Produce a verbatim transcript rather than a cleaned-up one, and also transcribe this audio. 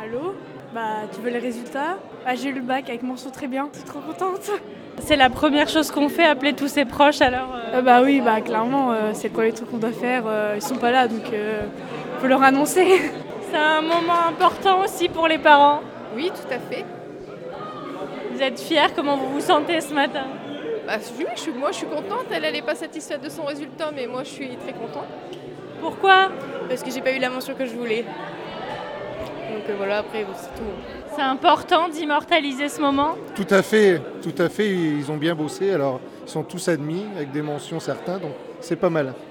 Allô? Bah, tu veux les résultats? Ah, j'ai eu le bac avec mention très bien, je suis trop contente. C'est la première chose qu'on fait, appeler tous ses proches alors euh... Euh, bah oui, bah clairement, euh, c'est quoi les trucs qu'on doit faire, euh, ils sont pas là, donc euh, faut leur annoncer. C'est un moment important aussi pour les parents. Oui, tout à fait. Vous êtes fiers? Comment vous vous sentez ce matin? Bah, oui, je suis, moi je suis contente, elle elle est pas satisfaite de son résultat, mais moi je suis très contente. Pourquoi? Parce que j'ai pas eu la mention que je voulais. Donc euh, voilà, après bon, c'est tout. C'est important d'immortaliser ce moment? Tout à fait, tout à fait, ils ont bien bossé, alors ils sont tous admis avec des mentions certains, donc c'est pas mal.